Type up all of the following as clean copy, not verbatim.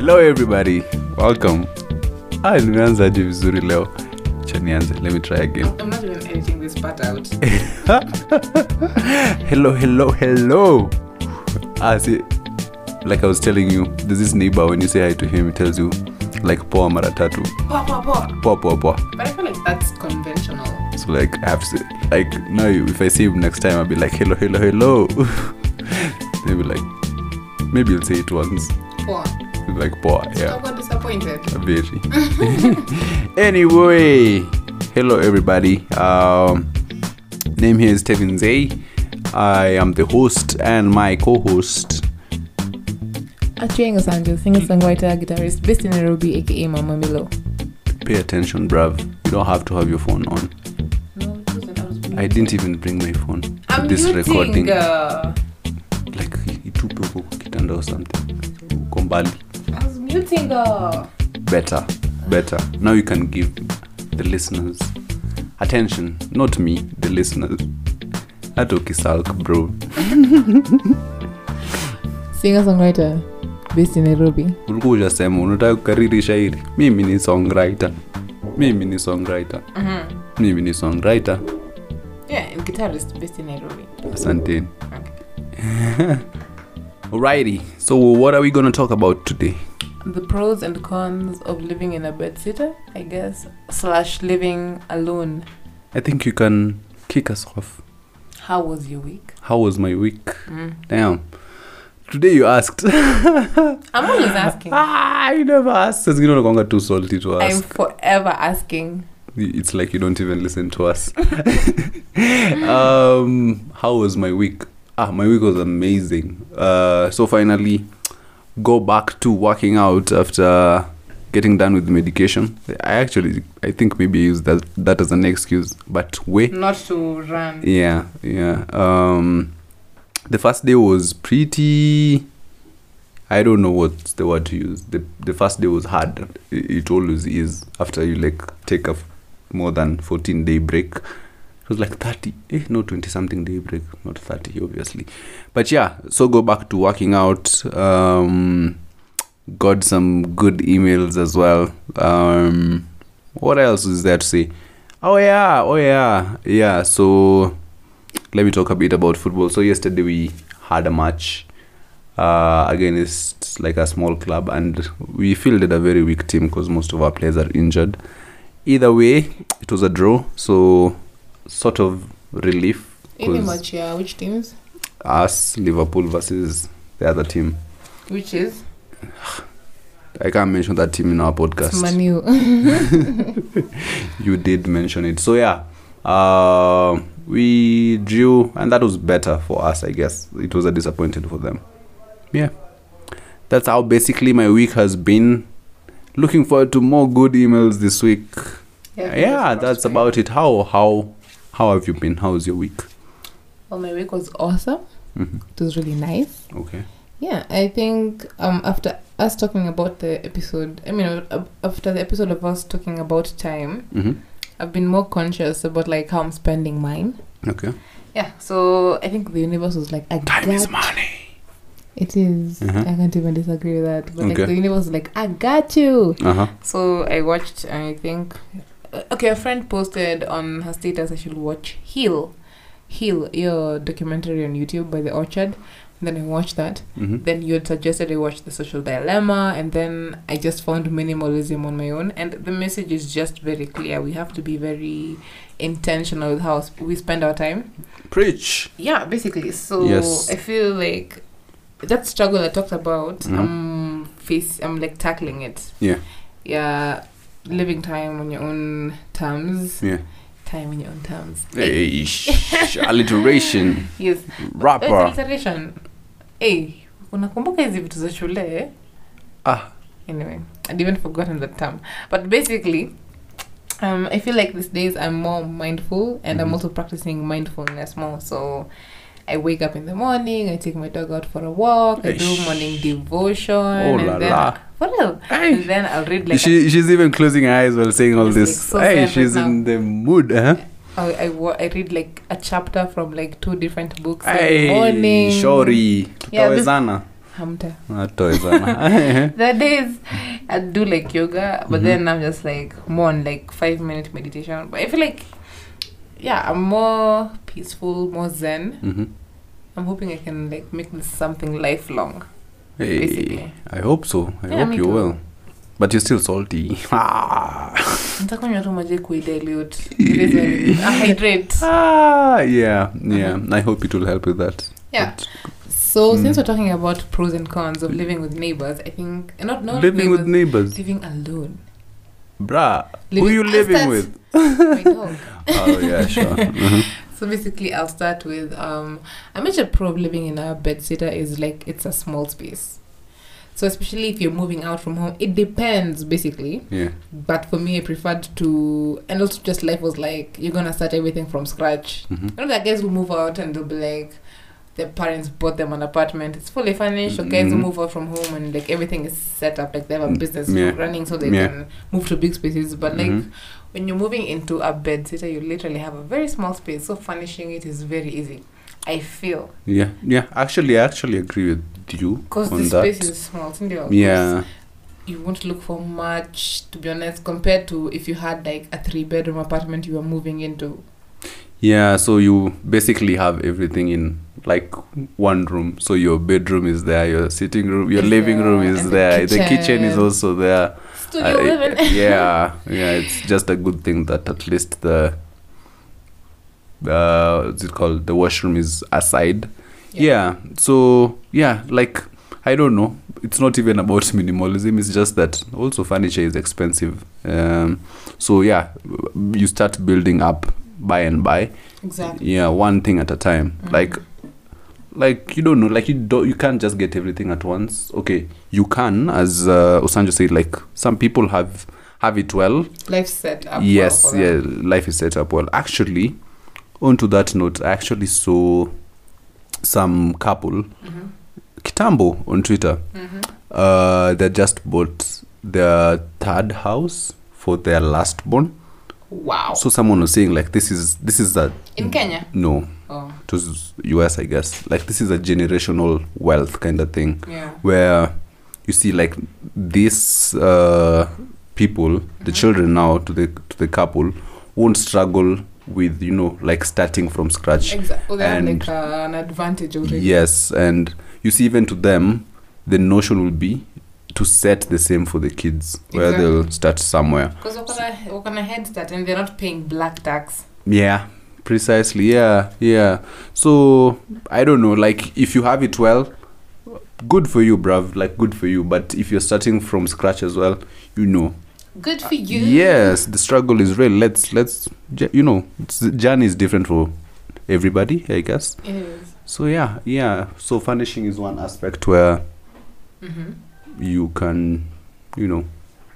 Hello everybody, welcome. Nimeanzaje vizuri leo. Acha nianze. Let me try again. I'm not even editing this part out. Hello. See, like I was telling you, there's this neighbor, when you say hi to him, he tells you like poa mara tatu. Poa. But I feel like that's conventional. So like I have to say, like now if I see him next time, I'll be like hello. Maybe he'll say it once. Poa. Like poa, yeah. I got disappointed. Very. Anyway, hello everybody. Name here is Tevin Zay. I am the host and my co-host. Achieng Osanjo, singer-songwriter, guitarist, based in Nairobi, aka Mama Milo. Pay attention, bruv. You don't have to have your phone on. No, I didn't even bring my phone to I'm this recording. Like itupe huko kitanda or something. Uko mbali. I was muting. Better. Now you can give the listeners attention, not me, the listeners. Hata ukisalk, bro. Singer-songwriter, based in Nairobi. Ulikuwa hujasema unataka kukariri shairi. Mimi ni songwriter. Mimi ni songwriter. Yeah, and guitarist, based in Nairobi. Asanteni. Okay. Alrighty. So what are we going to talk about today? The pros and cons of living in a bedsitter, I guess, / living alone. I think you can kick us off. How was your week? How was my week? Damn. Today you asked. I'm always asking. You never asked. It's not too salty to ask. I'm forever asking. It's like you don't even listen to us. How was my week? My week was amazing. So finally go back to working out after getting done with the medication. I think maybe I use that as an excuse, but not to run. Yeah. The first day was pretty, I don't know what's the word to use. The first day was hard. It always is after you take a more than 14-day break. It was like 20-something day break, not 30 obviously. But yeah, so go back to working out. Got some good emails as well. What else is there to say? Oh yeah. So let me talk a bit about football. So yesterday we had a match against like a small club, and we fielded a very weak team because most of our players are injured. Either way, it was a draw, so sort of relief. In the match, yeah. Which teams? Us, Liverpool versus the other team. Which is? I can't mention that team in our podcast. Manu. You did mention it. So yeah, we drew, and that was better for us, I guess. It was a disappointment for them. Yeah. That's how basically my week has been. Looking forward to more good emails this week. Yeah, that's about it. How have you been? How was your week? Well, my week was awesome. Mm-hmm. It was really nice. Okay. Yeah, I think after us talking about the episode, after the episode of us talking about time, mm-hmm. I've been more conscious about like how I'm spending mine. Okay. Yeah, so I think the universe was like, time is money. It is. Uh-huh. I can't even disagree with that. But okay. Like the universe was like, I got you. Uh-huh. So I watched, I think, a friend posted on her status I should watch Heal, your documentary on YouTube by The Orchard. And then I watched that. Mm-hmm. Then you had suggested I watch The Social Dilemma, and then I just found minimalism on my own. And the message is just very clear. We have to be very intentional with how we spend our time. Preach. Yeah, basically. So yes. I feel like that struggle I talked about, mm-hmm. I'm like tackling it. Yeah, living time on your own terms. Yeah, time in your own terms. Hey, alliteration. Yes, rapper. Alliteration. Hey, unakumbuka hizi vitu za shule? Anyway, I'd even forgotten that term. But basically, I feel like these days I'm more mindful, and I'm also practicing mindfulness more. So I wake up in the morning, I take my dog out for a walk, I do morning devotion, and then for real. And then I'll read like she's even closing her eyes while saying all this. Like, so she's in the mood, huh? I read like a chapter from like 2 different books in the morning. Shori, tutawezana. Hamta. There There are days I do like yoga, but then I'm just like more on like 5-minute meditation. But I feel like, yeah, I'm more peaceful, more zen. I'm hoping I can like make this something lifelong. Hey, basically. I hope so. I hope you will. But you're still salty. Nitakunywa tu maji kuidelute. Hydrate. Yeah. I hope it will help with that. Yeah. So since we're talking about pros and cons of living with neighbors, I think not living with neighbors. Living alone. Bruh, who are you living with? My dog. Oh yeah, sure. So basically, I'll start with a major pro of living in a bedsitter is like it's a small space. So especially if you're moving out from home, it depends basically. Yeah. But for me, I preferred to, and also just life was like you're gonna start everything from scratch. You know, that guys will move out and they'll be like, their parents bought them an apartment. It's fully furnished. So guys will move out from home and like everything is set up. Like they have a business running, so they can move to big spaces. But like when you're moving into a bedsitter, you literally have a very small space. So furnishing it is very easy, I feel. Yeah. Actually, I actually agree with you because the space is small. You won't look for much, to be honest, compared to if you had like a 3-bedroom apartment you were moving into. Yeah, so you basically have everything in like one room. So your bedroom is there, your sitting room, your living room is there, the kitchen is also there. Studio living. Yeah, it's just a good thing that at least the what's it called? The washroom is aside. Yeah. So like I don't know. It's not even about minimalism. It's just that also furniture is expensive. So yeah, you start building up by and by. Exactly. Yeah, one thing at a time. Like you don't know, like you can't just get everything at once. Okay, you can, as Osanjo said, like some people have it well. Life set up. Yes, life is set up well. Actually, onto that note, I actually saw some couple kitambo on Twitter. They just bought their 3rd house for their last born. Wow. So someone was saying like this is that in Kenya? No. Oh. It was US, I guess. Like this is a generational wealth kind of thing. Yeah. Where you see like these people, the children now to the couple won't struggle with, you know, like starting from scratch. Exactly. They have like an advantage already. Yes, and you see even to them the notion will be to set the same for the kids, where they'll start somewhere. Because we're gonna head start and they're not paying black tax. Yeah, precisely. Yeah. So I don't know. Like if you have it well, good for you, bruv. Like good for you. But if you're starting from scratch as well, you know. Good for you. Yes, the struggle is real. Let's you know, the journey is different for everybody, I guess. It is. So yeah. So furnishing is one aspect where you can, you know,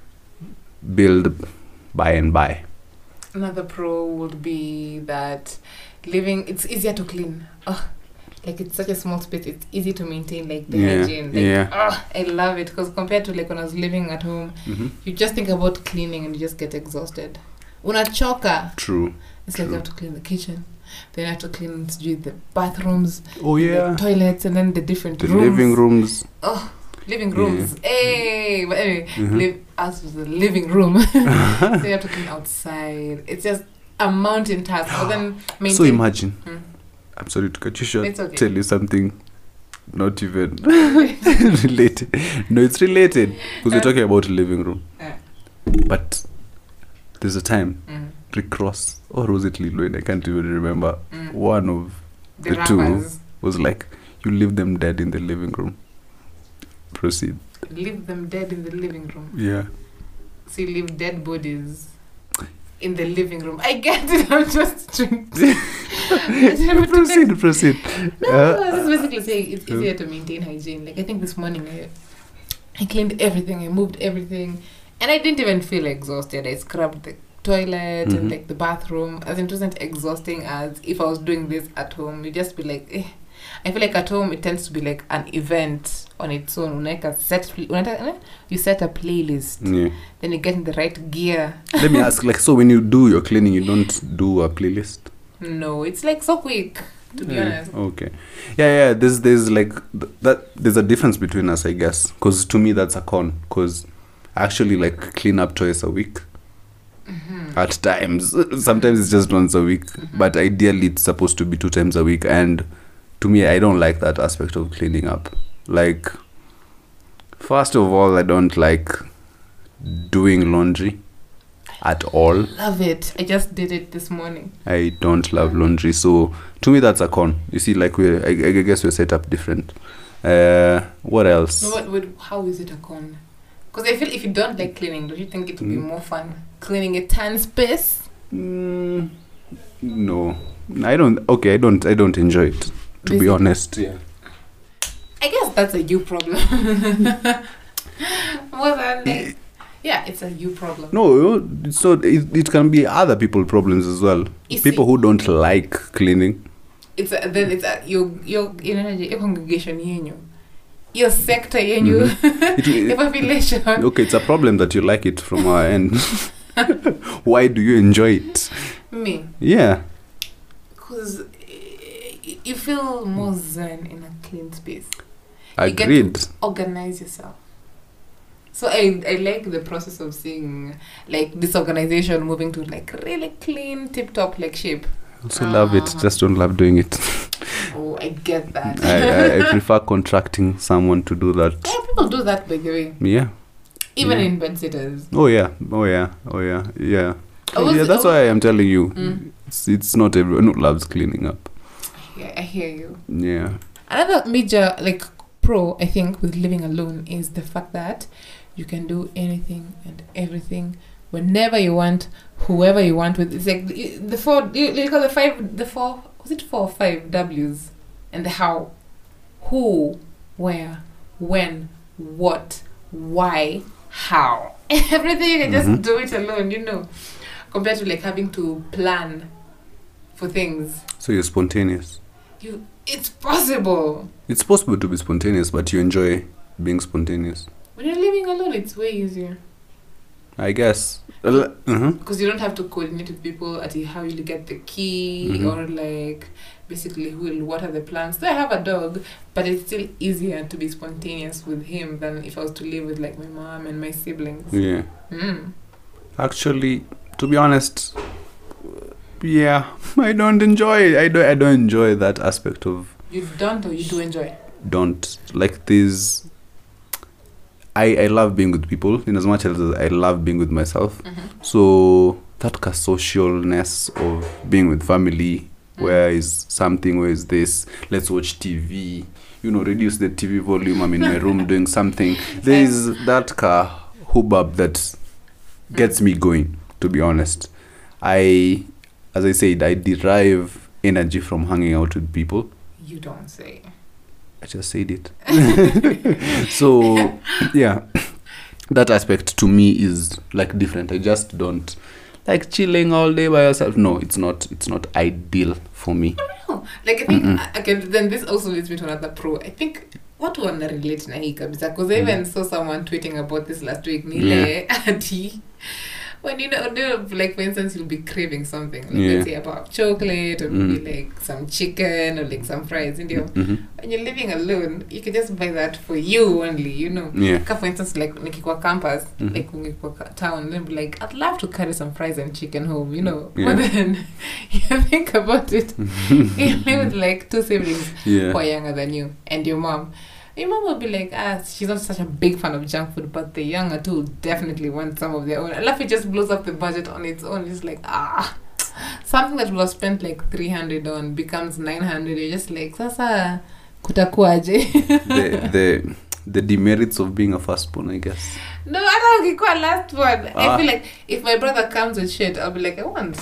build by and by. Another pro would be that it's easier to clean. Like it's such a small space, it's easy to maintain like the hygiene. Like, I love it because compared to like when I was living at home, you just think about cleaning and you just get exhausted. Unachoka. True. It's like you have to clean the kitchen, then you have to clean the bathrooms, the toilets, and then the different rooms. Living rooms. Living rooms. Hey, but anyway, as for the living room, so you have to clean outside. It's just a mountain task. But then so imagine. I'm sorry to cut you short. It's okay. Tell you something not even related. No, it's related because we're talking about a living room. But there's a time Rick Ross, or was it Lil Wayne? I can't even remember. One of the two was like, "You leave them dead in the living room." Proceed. Leave them dead in the living room. Yeah. So you leave dead bodies in the living room. I get it. I'm just trying Proceed. No, I was just basically saying it's easier to maintain hygiene. Like I think this morning I cleaned everything. I moved everything, and I didn't even feel exhausted. I scrubbed the toilet and like the bathroom. As it wasn't exhausting as if I was doing this at home. You just be like, I feel like at home it tends to be like an event on its own. You set a playlist, then you get in the right gear. Let me ask, like, so when you do your cleaning, you don't do a playlist? No, it's like so quick. to be honest. Okay. Yeah. There's like that. There's a difference between us, I guess. Because to me, that's a con. Because I actually like clean up twice a week. At times, sometimes it's just once a week. But ideally, it's supposed to be 2 times a week. And to me, I don't like that aspect of cleaning up. Like, first of all, I don't like doing laundry at all. Love it. I just did it this morning. I don't love laundry, so to me that's a con. You see, like I guess we're set up different. What else? No, how is it a con? Because I feel if you don't like cleaning, don't you think it would be more fun cleaning a tan space? No, I don't. Okay, I don't enjoy it. To be honest, yeah. I guess that's a you problem. More than like. Yeah, it's a you problem. No, so it can be other people problems as well. People who don't like cleaning. Your congregation yenyu, your sector yenyu, your population. Okay, it's a problem that you like it from our end. Why do you enjoy it? Me. Yeah. Because you feel more zen in a clean space. Agreed. You get to organize yourself. So I like the process of seeing like this organization moving to like really clean, tip-top like shape. I also love it, just don't love doing it. Oh, I get that. I prefer contracting someone to do that. Yeah, people do that by the way. Yeah. Even in bed sitters. Oh yeah. Yeah, that's why I'm telling you. It's not everyone who loves cleaning up. Yeah, I hear you. Yeah. Another major like pro I think with living alone is the fact that you can do anything and everything whenever you want, whoever you want with. It's like the four, you call the four, was it 4 or 5 W's? And the how, who, where, when, what, why, how. Everything you can just do it alone, you know. Compared to like having to plan for things. So you're spontaneous. It's possible. It's possible to be spontaneous, but you enjoy being spontaneous. When you're living alone, it's way easier. I guess. Because you don't have to coordinate with people at how you get the key or like basically who will water the plants. So I have a dog, but it's still easier to be spontaneous with him than if I was to live with like my mom and my siblings. Yeah. Actually, to be honest, yeah, I don't enjoy it. I don't enjoy that aspect of. You don't, or you do enjoy? Don't like this. I love being with people in as much as I love being with myself. So that socialness of being with family, where is something, where is this? Let's watch TV. Reduce the TV volume. I'm in my room doing something. There is that hubbub that gets me going. To be honest, as I said, I derive energy from hanging out with people. You don't say. I just said it. So, yeah, that aspect to me is like different. I just don't like chilling all day by yourself. No, it's not ideal for me. No. Like I think then this also leads me to another pro. I think what one relate na hii kabisa, because I even saw someone tweeting about this last week. Nile ati when like for instance you'll be craving something like let's say about chocolate or maybe like some chicken or like some fries, and when you're living alone you can just buy that for you only, for instance like nikikwa campus like nikikwa town, then be like I'd love to carry some fries and chicken home, but then you think about it, you live with like 2 siblings who are younger than you and your mom will be like, she's not such a big fan of junk food, but the younger two definitely want some of their own. I love it just blows up the budget on its own. It's like, something that would have spent like 300 on becomes 900. You're just like, sasa kutakuaje? The demerits of being a firstborn, I guess. No, I don't get last one. I feel like if my brother comes with shit, I'll be like, I want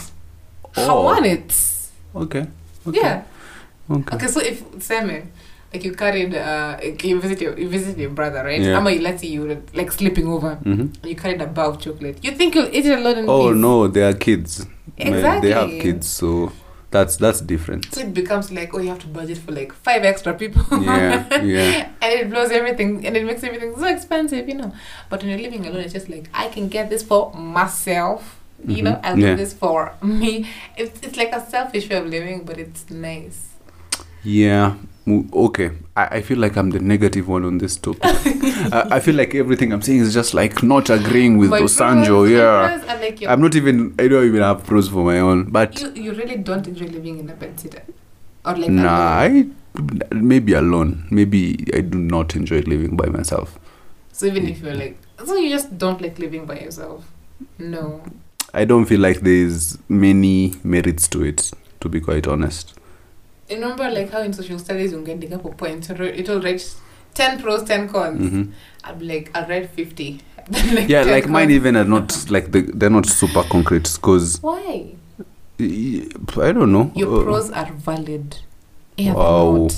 it. Okay. Yeah. Okay, so if Samuel, like you carried, you visit your brother, right? Yeah. Let's say you were like sleeping over, and you carried a bar of chocolate. You think you'll eat it alone in peace? Oh no, they are kids. Exactly. They have kids, so that's different. So it becomes like, you have to budget for like 5 extra people. Yeah. And it blows everything, and it makes everything so expensive, But when you're living alone, it's just like, I can get this for myself, I'll do this for me. It's like a selfish way of living, but it's nice. Yeah. Okay. I feel like I'm the negative one on this topic. I feel like everything I'm saying is just like not agreeing with Osanjo. Yeah. Like I'm not even. I don't even have pros for my own. But you really don't enjoy living in a bedsitter, or like maybe alone. Maybe I do not enjoy living by myself. So even if you're like, so you just don't like living by yourself? No. I don't feel like there's many merits to it, to be quite honest. Remember like how in social studies you get the couple points, it'll write 10 pros, 10 cons. Mm-hmm. I'll be like, I'll write 50. Yeah, like cons. Mine even are not like they're not super concrete because. Why? I don't know. Your pros are valid. Yeah, wow.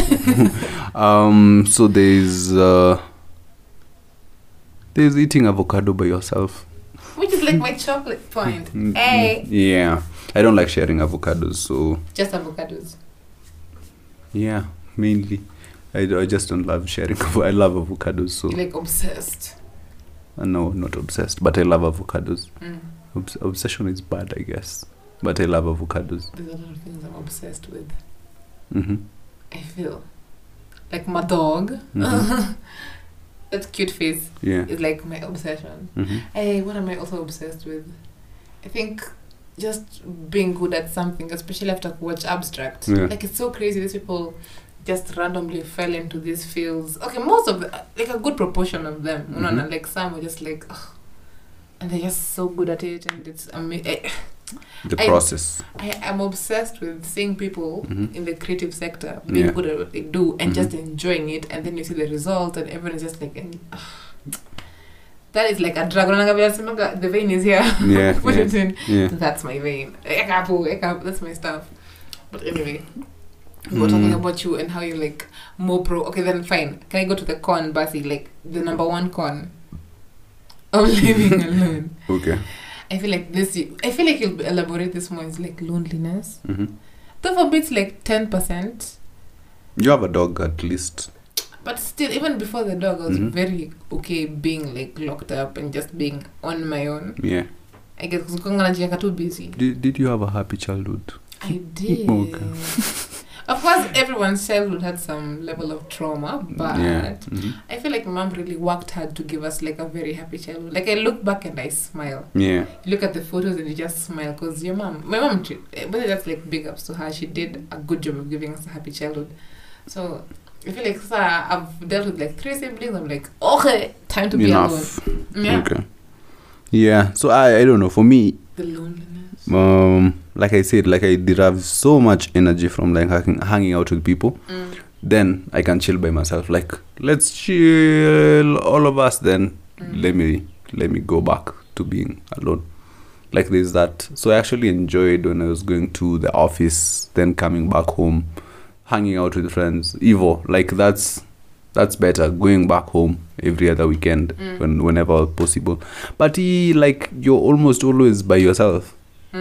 So there's eating avocado by yourself. Which is like my chocolate point. Hey. Yeah. I don't like sharing avocados, so... Just avocados? Yeah, mainly. I just don't love sharing. I love avocados, so... You're like obsessed? No, not obsessed, but I love avocados. Obsession is bad, I guess. But I love avocados. There's a lot of things I'm obsessed with. Mm-hmm. I feel. Like my dog. Mm-hmm. That cute face is like my obsession. Mm-hmm. Hey, what am I also obsessed with? I think just being good at something, especially after watch Abstract. Yeah. Like it's so crazy. These people just randomly fell into these fields. Okay, most of like a good proportion of them. Mm-hmm. Like some are just like, ugh, and they're just so good at it, and it's amazing. The process. I am obsessed with seeing people in the creative sector being Yeah. good at what they do and just enjoying it, and then you see the result, and everyone is just like, that is like a drug. The vein is here. Yeah. Put it in. Yeah. That's my vein. That's my stuff. But anyway, we were talking about you and how you like more pro. Okay, then fine. Can I go to the con, Basi? Like the number one con of living alone. Okay. I feel like you'll elaborate this more. It's like loneliness. Mm-hmm. Though for me it's like 10%. You have a dog at least. But still, even before the dog, I was very okay being like locked up and just being on my own. Yeah. I guess because too busy. Did you have a happy childhood? I did. Okay. Of course, everyone's childhood had some level of trauma, but I feel like my mom really worked hard to give us like a very happy childhood. Like I look back and I smile. Yeah. You look at the photos and you just smile because my mom, but that's like big ups to her. She did a good job of giving us a happy childhood. So I feel like I've dealt with like 3 siblings. I'm like, okay, time to be alone. Yeah. Okay. Yeah. So I don't know. For me, the loneliness. Like I said, like I derive so much energy from like hanging out with people. Then I can chill by myself. Like let's chill, all of us. Then let me go back to being alone. Like there's that. So I actually enjoyed when I was going to the office, then coming back home, hanging out with friends. Evo, like that's better. Going back home every other weekend whenever possible. But like you're almost always by yourself.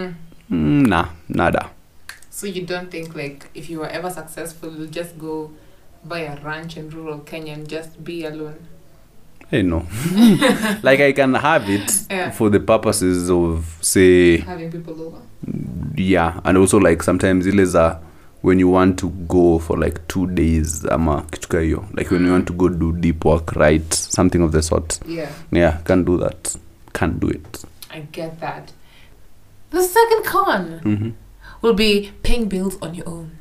Nah, nada. So you don't think like if you were ever successful, you'll just go buy a ranch in rural Kenya and just be alone? Hey, no. Like I can have it for the purposes of say having people over. Yeah, and also like sometimes when you want to go for like 2 days, like when you want to go do deep work, right? Something of the sort. Yeah, can't do that. Can't do it. I get that. The second con will be paying bills on your own.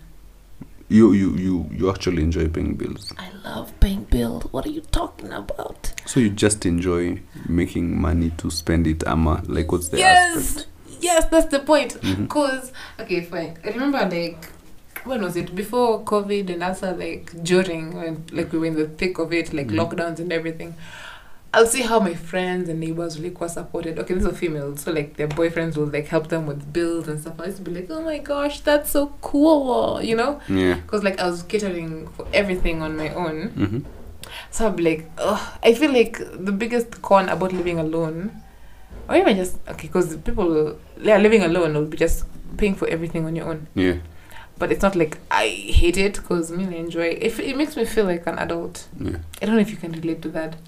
You actually enjoy paying bills. I love paying bills. What are you talking about? So you just enjoy making money to spend it, like what's the aspect? Yes, that's the point. Cause okay, fine. I remember like when was it? Before COVID and also like during when like we were in the thick of it, like lockdowns and everything. I'll see how my friends and neighbors really were supported. Okay, these are females, so like their boyfriends will like help them with bills and stuff. I used to be like, oh my gosh, that's so cool, you know? Yeah. Because like I was catering for everything on my own. So I'd be like, oh, I feel like the biggest con about living alone, or even just because people living alone will be just paying for everything on your own. Yeah. But it's not like I hate it because I enjoy it. It makes me feel like an adult. Yeah. I don't know if you can relate to that.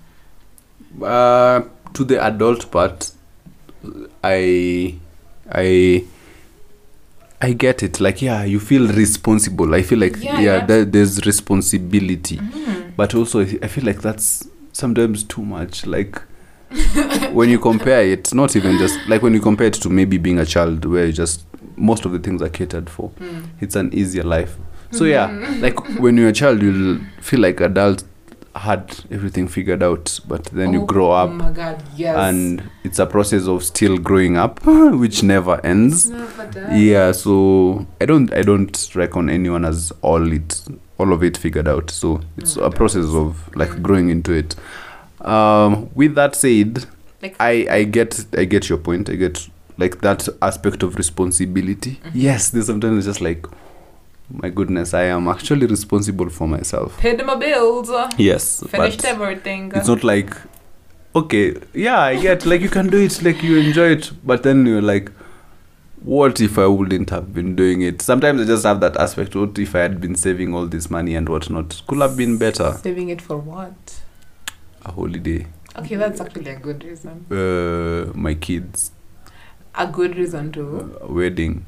To the adult part, I I get it. Like, yeah, you feel responsible. I feel like, there's responsibility. But also, I feel like that's sometimes too much. Like, when you compare it, not even just, like when you compare it to maybe being a child where you just, most of the things are catered for. It's an easier life. So, like when you're a child, you'll feel like adults had everything figured out, but then you grow up. Oh my God, yes. And it's a process of still growing up, which never ends. Never does. Yeah, so I don't reckon anyone has all of it figured out. So it's a process of like growing into it. With that said, like, I get your point. I get like that aspect of responsibility. Yes, there's sometimes it's just like, my goodness, I am actually responsible for myself. Paid my bills. Yes. Finished everything. It's not like, okay, yeah, I get, like, you can do it, like, you enjoy it, but then you're like, what if I wouldn't have been doing it? Sometimes I just have that aspect, what if I had been saving all this money and whatnot? Could have been better. Saving it for what? A holiday. Okay, that's actually a good reason. My kids. A good reason too. Wedding.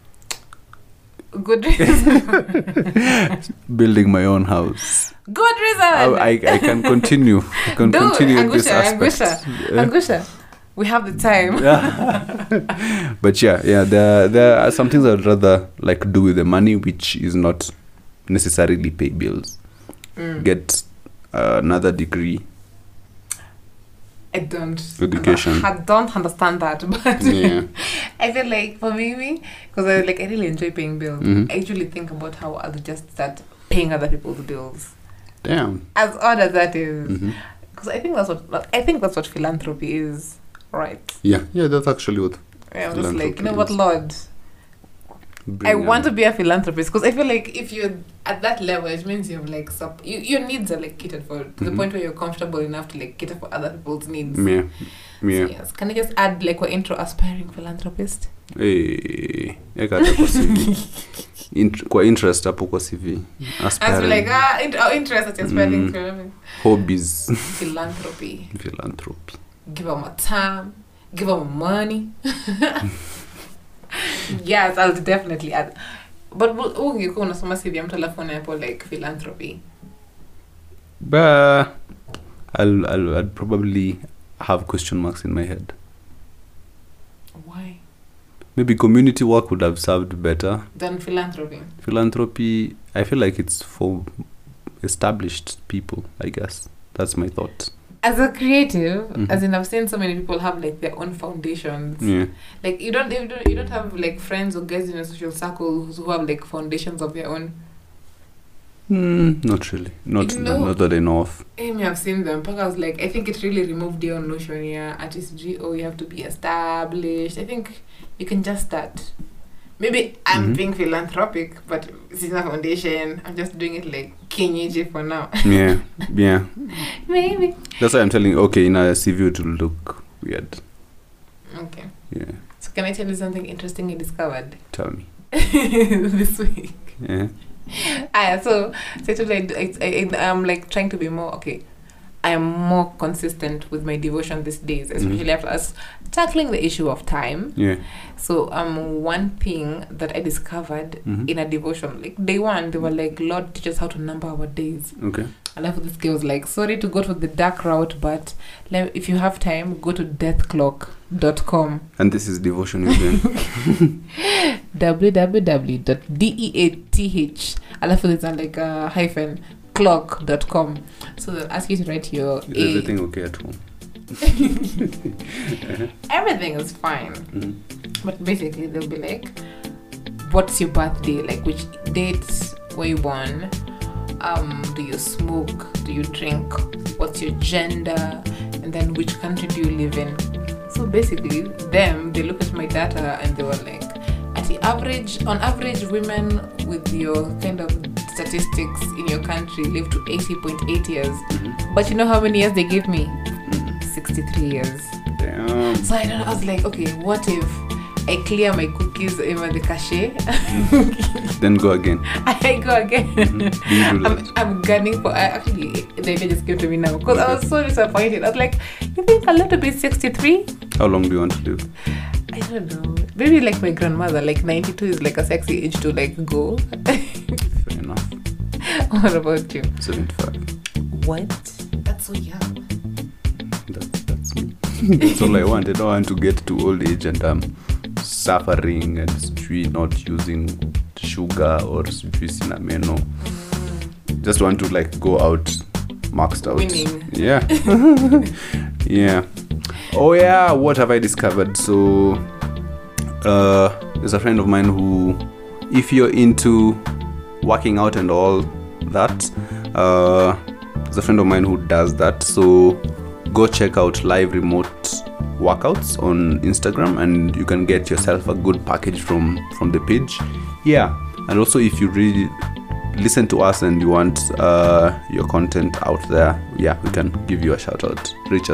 Good reason. Building my own house. Good reason. I can continue. I can continue in this aspect. Angusha. We have the time. But yeah, there are some things I'd rather like do with the money, which is not necessarily pay bills. Get another degree. I don't. Education. I don't understand that, but yeah. I feel like for me, because I really enjoy paying bills. I usually think about how I'll just start paying other people's bills. Damn. As odd as that is, because I think that's what philanthropy is, right? Yeah, that's actually what. Yeah, I'm just like, you know what, Lord. I want to be a philanthropist because I feel like if you're at that level, it means you're like your needs are like catered for to the point where you're comfortable enough to like cater for other people's needs. Yeah. So yes. Can I just add like our intro, aspiring philanthropist? Hey, kwa interest hapo kwa CV. Aspiring. As like our interest at aspiring philanthropy. Hobbies. Philanthropy. Give them my time. Give them money. Yes, I'll definitely add. But ungekuwa unasoma CV mtu alafu hapo like philanthropy. But I'd probably have question marks in my head. Why? Maybe community work would have served better than philanthropy. Philanthropy, I feel like it's for established people, I guess. That's my thought. As a creative, as in I've seen so many people have like their own foundations. Yeah. Like you don't have like friends or guys in a social circle who have like foundations of their own. Not really. Not that I know of. I've seen them. But I was like, I think it really removed your notion here. Artist you have to be established. I think you can just start. Maybe I'm being philanthropic, but it's in a foundation. I'm just doing it like Kenyeji for now. Yeah. Maybe. That's why I'm telling you, okay, in a CV it will look weird. Okay. Yeah. So can I tell you something interesting I discovered? Tell me. This week. Yeah. So I'm like trying to be more, I am more consistent with my devotion these days, especially after us tackling the issue of time. Yeah. So one thing that I discovered in a devotion, like day one, they were like, Lord, teach us how to number our days. Okay. And after this guy was like, sorry to go to the dark route, but if you have time, go to deathclock.com. And this is devotion again. www.death. Alafu there's like a hyphen clock.com. So they'll ask you to write your Is everything okay at home? Everything is fine. But basically they'll be like, what's your birthday? Like which date were you born? Do you smoke? Do you drink? What's your gender? And then which country do you live in? So basically they look at my data and they were like, on average, women with your kind of statistics in your country live to 80.8 years. But you know how many years they gave me? 63 years. Damn. So I was like, okay, what if I clear my cookies over the cache? Then go again. I go again. I'm gunning for. Actually, the idea just came to me now because I was so disappointed. I was like, you think I'll live to be 63? How long do you want to live? I don't know. Maybe like my grandmother, like 92 is like a sexy age to like go. Fair enough. What about you? 75. What? That's so young. That's me. That's all I want. I don't want to get to old age and I'm suffering and not using sugar or cinnamon. Just want to like go out maxed out. Winning. Yeah. Yeah. Oh yeah, what have I discovered? So there's a friend of mine who, if you're into working out and all that, there's a friend of mine who does that. So go check out Live Remote Workouts on Instagram and you can get yourself a good package from the page. Yeah. And also if you really listen to us and you want your content out there, yeah, we can give you a shout out. Reach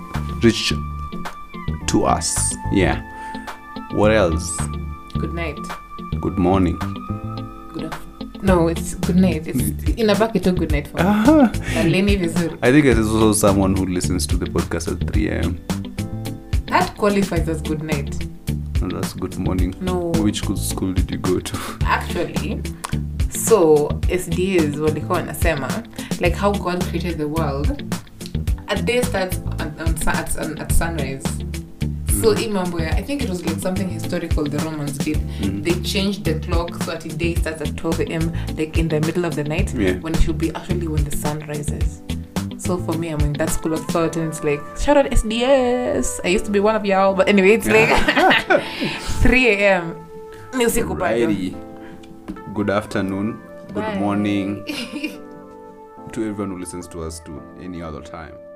to us. Yeah. What else? Good night. Good morning. Good afternoon. No, it's good night. It's in a bucket of good night for me. Leni vizuri. I think there's also someone who listens to the podcast at 3 a.m. That qualifies as good night. No, that's good morning. No. Which school did you go to? Actually, so SDAs walikuwa wanasema like how God created the world. A day starts at sunrise. So I think it was like something historical the Romans did. They changed the clock so that the day starts at 12 a.m. like in the middle of the night, when it should be actually when the sun rises. So for me, I'm in that school of thought and it's like, shout out SDS. I used to be one of y'all, but anyway, it's like 3 a.m. Alrighty. Good afternoon. Good Bye. morning to everyone who listens to us to any other time.